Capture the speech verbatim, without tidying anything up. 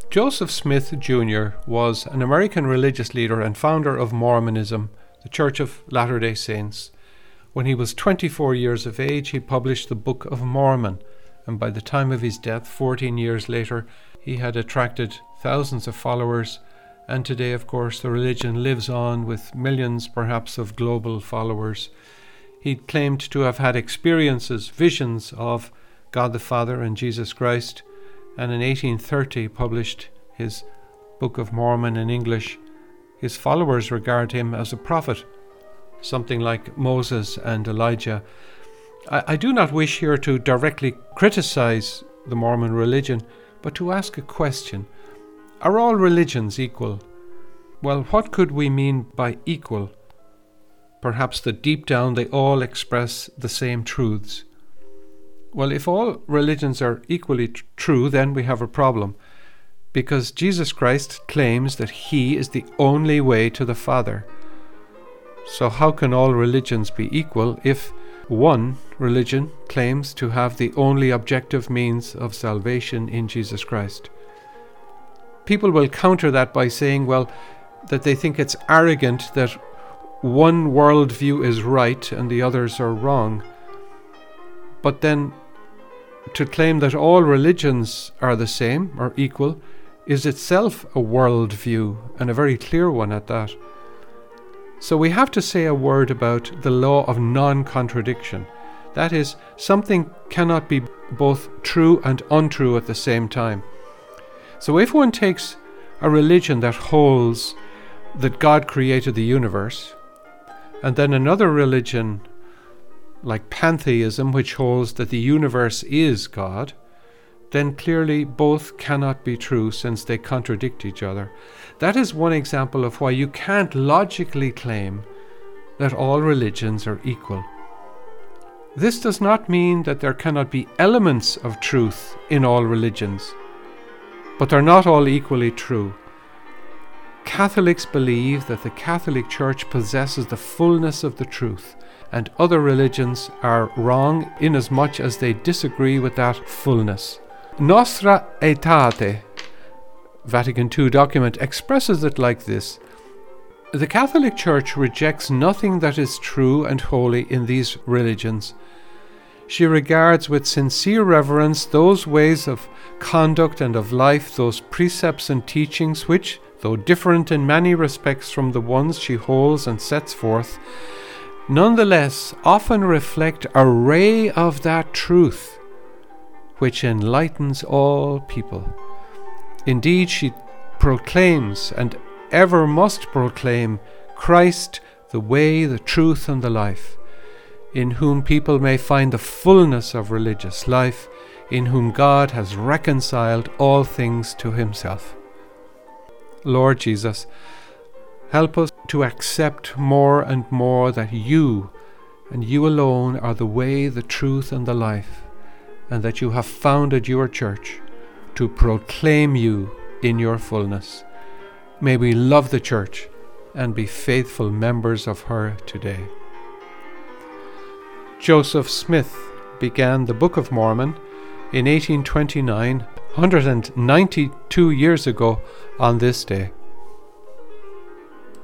Joseph Smith Junior was an American religious leader and founder of Mormonism, the Church of Latter-day Saints. When he was twenty-four years of age, he published the Book of Mormon, and by the time of his death, fourteen years later, he had attracted thousands of followers, and today, of course, the religion lives on with millions, perhaps, of global followers. He claimed to have had experiences, visions of God the Father and Jesus Christ, and in eighteen thirty published his Book of Mormon in English. His followers regard him as a prophet, something like Moses and Elijah. I, I do not wish here to directly criticize the Mormon religion, but to ask a question. Are all religions equal? Well, what could we mean by equal? Perhaps that deep down they all express the same truths. Well, if all religions are equally t- true, then we have a problem, because Jesus Christ claims that he is the only way to the Father. So how can all religions be equal if one religion claims to have the only objective means of salvation in Jesus Christ? People will counter that by saying, well, that they think it's arrogant that one worldview is right and the others are wrong. But then, to claim that all religions are the same or equal is itself a worldview, and a very clear one at that. So we have to say a word about the law of non-contradiction. That is, something cannot be both true and untrue at the same time. So if one takes a religion that holds that God created the universe, and then another religion like pantheism, which holds that the universe is God, then clearly both cannot be true since they contradict each other. That is one example of why you can't logically claim that all religions are equal. This does not mean that there cannot be elements of truth in all religions, but they're not all equally true. Catholics believe that the Catholic Church possesses the fullness of the truth, and other religions are wrong inasmuch as they disagree with that fullness. Nostra Aetate, Vatican two document, expresses it like this: the Catholic Church rejects nothing that is true and holy in these religions. She regards with sincere reverence those ways of conduct and of life, those precepts and teachings which, though different in many respects from the ones she holds and sets forth, nonetheless often reflect a ray of that truth which enlightens all people. Indeed, she proclaims, and ever must proclaim, Christ, the way, the truth, and the life, in whom people may find the fullness of religious life, in whom God has reconciled all things to himself. Lord Jesus, help us to accept more and more that you, and you alone, are the way, the truth, and the life, and that you have founded your church to proclaim you in your fullness. May we love the church and be faithful members of her today. Joseph Smith began the Book of Mormon in eighteen twenty-nine, one hundred ninety-two years ago on this day.